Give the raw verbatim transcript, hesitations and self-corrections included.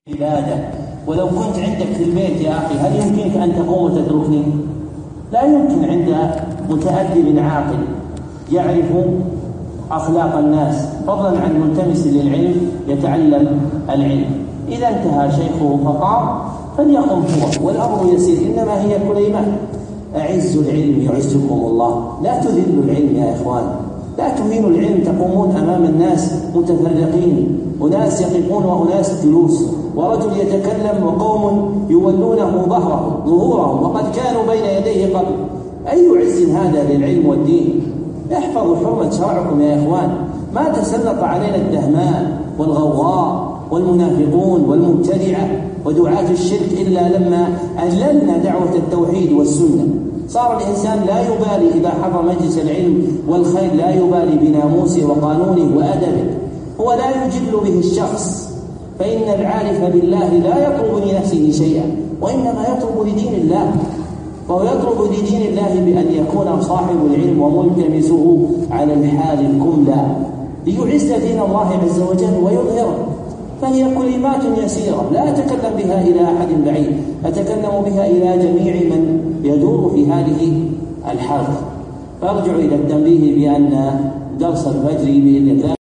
عبادة. ولو كنت عندك في البيت يا أخي هل يمكنك أن تقوم وتتركني؟ لا يمكن. عند متأدب عاقل يعرف أخلاق الناس فضلا عن ملتمس للعلم يتعلم العلم. إذا انتهى شيخه فقام فليقم هو، والأمر يسير، إنما هي كلمة. أعز العلم يعزكم الله. لا تذلوا العلم يا إخوان، لا تهينوا العلم. تقومون أمام الناس متفرقين، أناس يقفون وأناس جلوس، ورجل يتكلم وقوم يولونه ظهره ظهورهم وقد كانوا بين يديه قبل. أي عز هذا للعلم والدين؟ احفظوا حرمة شرعكم يا إخوان. ما تسلط علينا الدهماء والغوغاء والمنافقون والمبتدعة ودعاة الشرك إلا لما أجللنا دعوة التوحيد والسنة. صار الإنسان لا يبالي إذا حضر مجلس العلم والخير، لا يبالي بناموسه وقانونه وأدبه، هو لا يجل به الشخص. فإن العارف بالله لا يطلب لنفسه شيئا، وإنما يطلب لدين الله، وهو يطلب لدين الله بأن يكون صاحب العلم وملتمسه على الحال الكملى ليعز دين الله عز وجل ويظهره. فهي كلمات يسيرة لا أتكلم بها إلى أحد بعيد، أتكلم بها إلى جميع من يدور في هذه الحلقة. فأرجع إلى التنبيه بأن درس الفجر بإذن الله